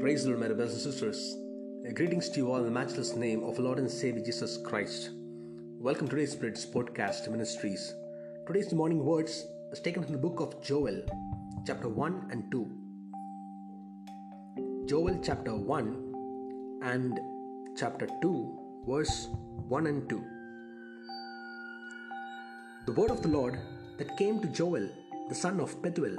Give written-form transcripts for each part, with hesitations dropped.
Praise the Lord, my brothers and sisters. Greetings to you all in the matchless name of Lord and Savior Jesus Christ. Welcome to today's Spirit's Podcast Ministries. Today's morning words is taken from the book of Joel, chapter 1 and 2. Joel chapter 1 and chapter 2, verse 1 and 2. The word of the Lord that came to Joel, the son of Pethuel.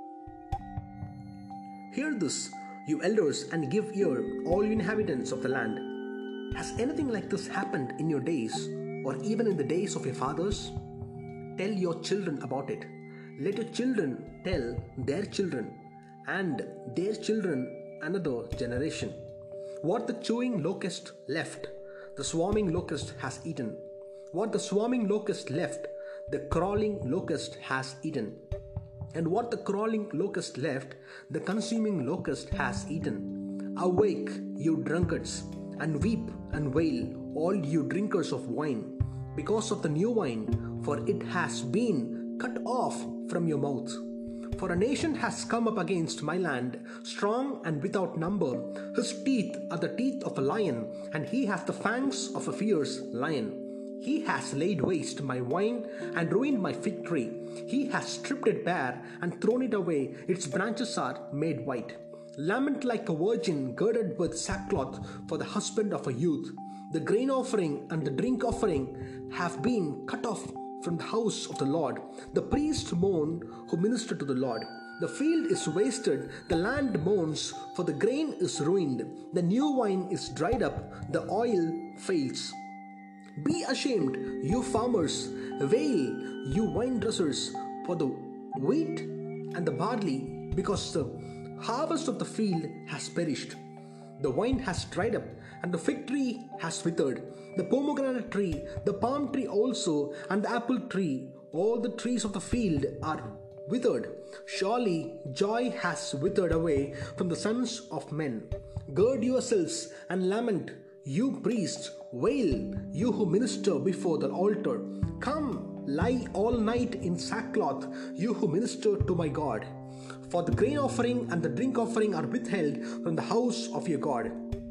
Hear this, you elders, and give ear, all you inhabitants of the land. Has anything like this happened in your days, or even in the days of your fathers? Tell your children about it. Let your children tell their children, and their children another generation. What the chewing locust left, the swarming locust has eaten. What the swarming locust left, the crawling locust has eaten. And what the crawling locust left, the consuming locust has eaten. Awake, you drunkards, and weep and wail, all you drinkers of wine, because of the new wine, for it has been cut off from your mouth. For a nation has come up against my land, strong and without number. His teeth are the teeth of a lion, and he has the fangs of a fierce lion. He has laid waste my vine and ruined my fig tree. He has stripped it bare and thrown it away. Its branches are made white. Lament like a virgin girded with sackcloth for the husband of a youth. The grain offering and the drink offering have been cut off from the house of the Lord. The priests mourn who minister to the Lord. The field is wasted, the land mourns, for the grain is ruined. The new wine is dried up, the oil fails. Be ashamed, you farmers, wail, you vine dressers, for the wheat and the barley, because the harvest of the field has perished. The wine has dried up, and the fig tree has withered. The pomegranate tree, the palm tree also, and the apple tree, all the trees of the field are withered. Surely joy has withered away from the sons of men. Gird yourselves and lament, you priests, wail, you who minister before the altar. Come, lie all night in sackcloth, you who minister to my God. For the grain offering and the drink offering are withheld from the house of your God.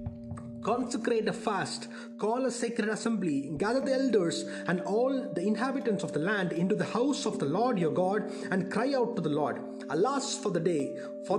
Consecrate a fast, call a sacred assembly, gather the elders and all the inhabitants of the land into the house of the Lord your God, and cry out to the Lord. Alas for the day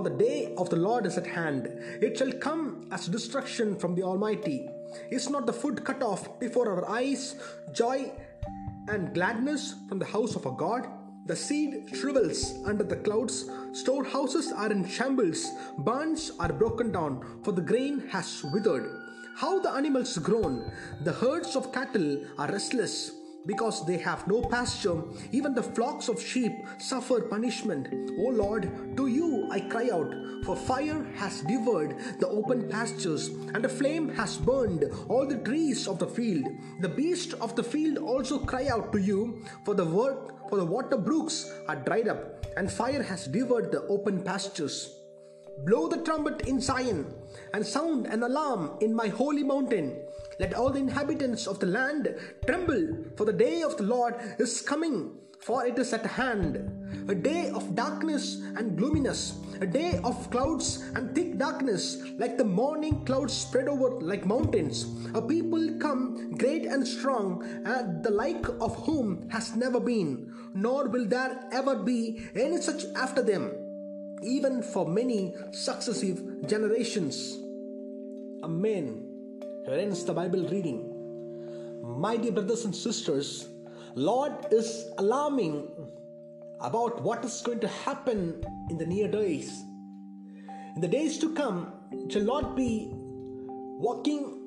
of the Lord is at hand. It shall come as destruction from the Almighty. Is not the food cut off before our eyes, joy and gladness from the house of our God? The seed shrivels under the clouds, storehouses are in shambles, barns are broken down, for the grain has withered. How the animals groan! The herds of cattle are restless, because they have no pasture. Even the flocks of sheep suffer punishment. O Lord, to you I cry out, for fire has devoured the open pastures, and a flame has burned all the trees of the field. The beasts of the field also cry out to you, for the water brooks are dried up, and fire has devoured the open pastures. Blow the trumpet in Zion, and sound an alarm in my holy mountain. Let all the inhabitants of the land tremble, for the day of the Lord is coming, for it is at hand. A day of darkness and gloominess, a day of clouds and thick darkness, like the morning clouds spread over like mountains. A people come great and strong, and the like of whom has never been, nor will there ever be any such after them, even for many successive generations. Amen. Here ends the Bible reading. My dear brothers and sisters, Lord is alarming about what is going to happen in the near days. In the days to come, it shall not be walking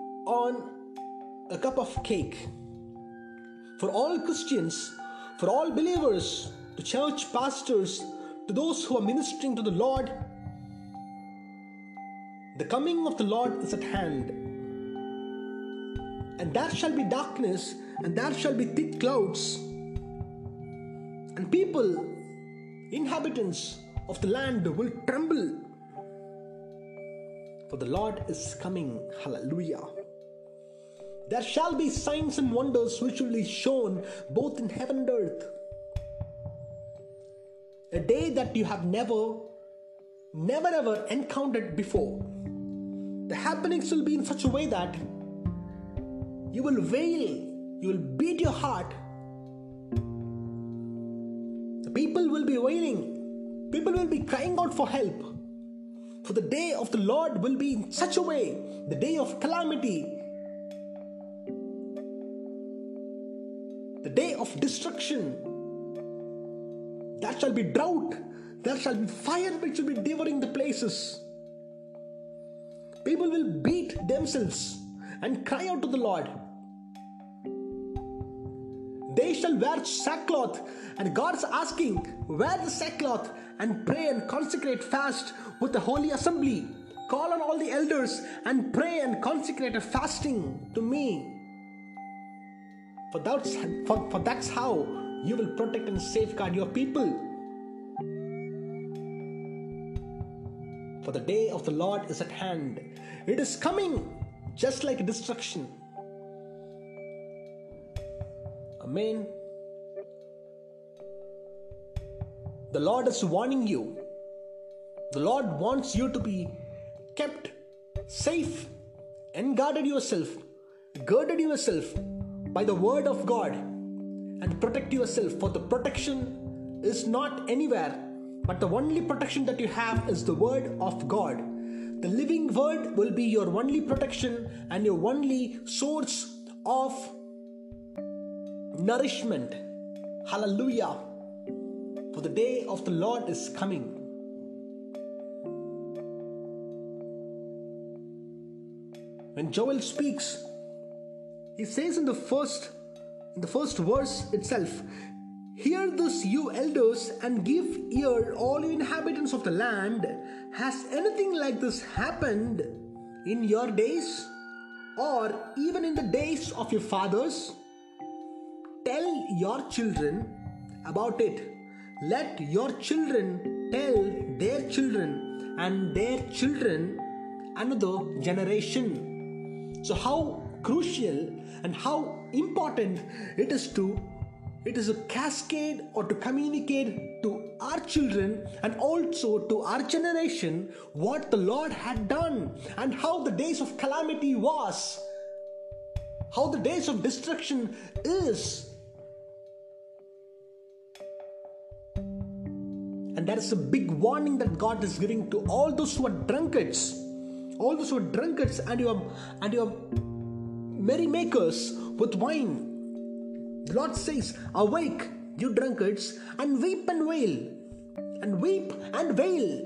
on a cup of cake. For all Christians, for all believers, to church pastors, to those who are ministering to the Lord, the coming of the Lord is at hand. And there shall be darkness, and there shall be thick clouds. And people, inhabitants of the land, will tremble. For the Lord is coming. Hallelujah. There shall be signs and wonders which will be shown both in heaven and earth. A day that you have never ever encountered before. The happenings will be in such a way that you will wail, you will beat your heart. The people will be wailing, people will be crying out for help. For the day of the Lord will be in such a way, the day of calamity, the day of destruction. There shall be drought, there shall be fire which will be devouring the places. People will beat themselves and cry out to the Lord. They shall wear sackcloth, and God is asking, wear the sackcloth and pray and consecrate fast with the holy assembly. Call on all the elders and pray and consecrate a fasting to me. For that's how you will protect and safeguard your people. For the day of the Lord is at hand. It is coming just like destruction. Amen. The Lord is warning you. The Lord wants you to be kept safe and girded yourself by the word of God, and protect yourself. For the protection is not anywhere, but the only protection that you have is the word of God. The living word will be your only protection and your only source of nourishment. Hallelujah. For the day of the Lord is coming. When Joel speaks, he says in the first verse itself, "Hear this, you elders, and give ear, all you inhabitants of the land. Has anything like this happened in your days, or even in the days of your fathers? Tell your children about it. Let your children tell their children and their children another generation." So how crucial and how important it is a cascade or to communicate to our children and also to our generation what the Lord had done and how the days of calamity was, how the days of destruction is. And that is a big warning that God is giving to all those who are drunkards, and your merrymakers with wine. The Lord says, "Awake, you drunkards, and weep and wail, and weep and wail.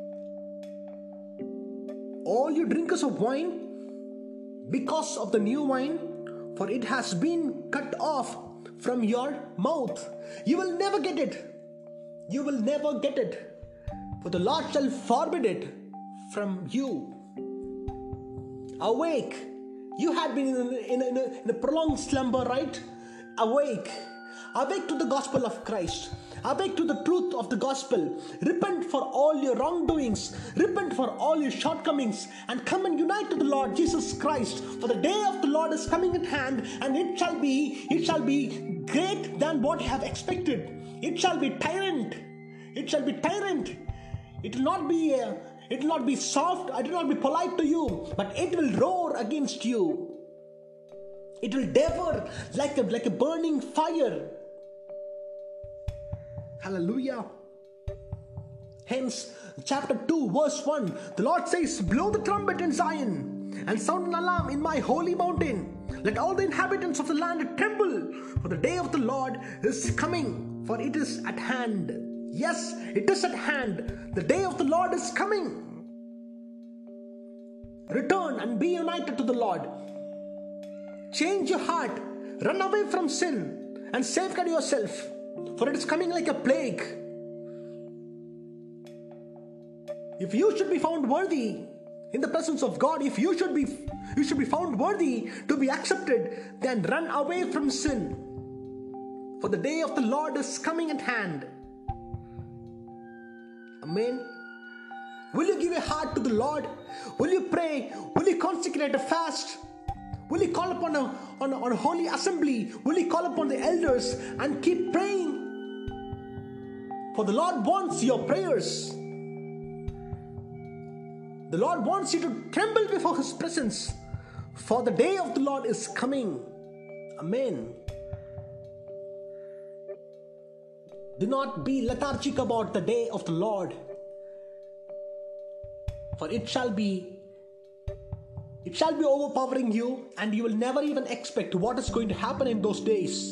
All you drinkers of wine, because of the new wine, for it has been cut off from your mouth." You will never get it. You will never get it. For the Lord shall forbid it from you. Awake. You had been in a prolonged slumber, right? Awake. Awake to the gospel of Christ. Awake to the truth of the gospel. Repent for all your wrongdoings. Repent for all your shortcomings. And come and unite to the Lord Jesus Christ. For the day of the Lord is coming at hand. And it shall be great than what you have expected. It shall be tyrant. It shall be tyrant. It will not be soft. It will not be polite to you. But it will roar against you. It will devour like a burning fire. Hallelujah. Hence, chapter 2, verse 1, the Lord says, "Blow the trumpet in Zion, and sound an alarm in my holy mountain. Let all the inhabitants of the land tremble, for the day of the Lord is coming, for it is at hand." Yes, it is at hand. The day of the Lord is coming. Return and be united to the Lord. Change your heart. Run away from sin and safeguard yourself, for it is coming like a plague. If you should be found worthy in the presence of God, if you should be found worthy to be accepted, then run away from sin, for the day of the Lord is coming at hand. Amen. Will you give your heart to the Lord? Will you pray? Will you consecrate a fast? Will you call upon a holy assembly? Will you call upon the elders and keep praying? For the Lord wants your prayers. The Lord wants you to tremble before His presence, for the day of the Lord is coming. Amen. Do not be lethargic about the day of the Lord, for it shall be overpowering you, and you will never even expect what is going to happen in those days.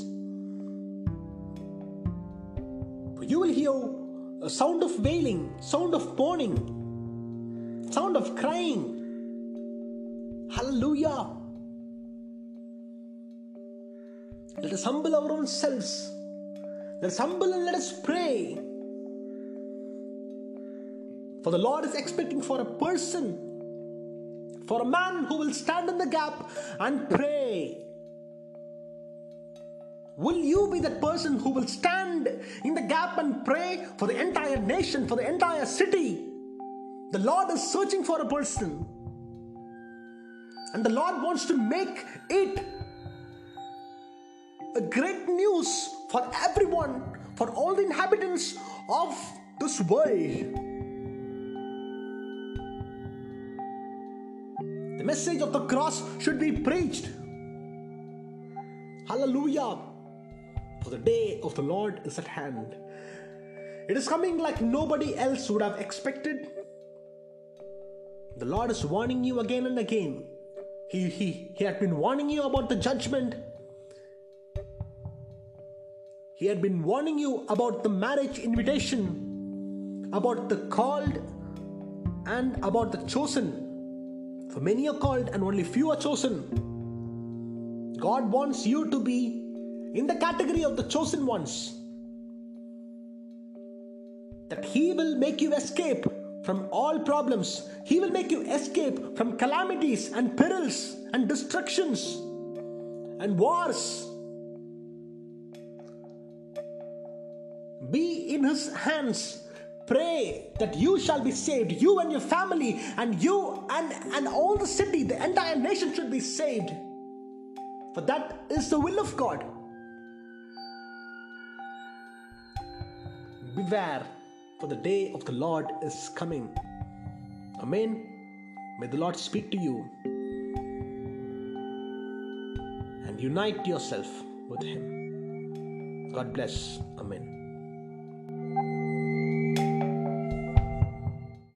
For you will hear a sound of wailing, sound of mourning, sound of crying. Hallelujah. Let us humble our own selves. Let us humble and let us pray. For the Lord is expecting for a person, for a man who will stand in the gap and pray. Will you be that person who will stand in the gap and pray for the entire nation, for the entire city? The Lord is searching for a person. And the Lord wants to make it a great news for everyone, for all the inhabitants of this world. The message of the cross should be preached. Hallelujah. For the day of the Lord is at hand. It is coming like nobody else would have expected. The Lord is warning you again and again. He had been warning you about the judgment. He had been warning you about the marriage invitation, about the called and about the chosen. For many are called and only few are chosen. God wants you to be in the category of the chosen ones. That He will make you escape from all problems. He will make you escape from calamities and perils and destructions and wars. Be in His hands. Pray that you shall be saved, you and your family, and you and all the city, the entire nation should be saved. For that is the will of God. Beware, for the day of the Lord is coming. Amen. May the Lord speak to you and unite yourself with Him. God bless. Amen.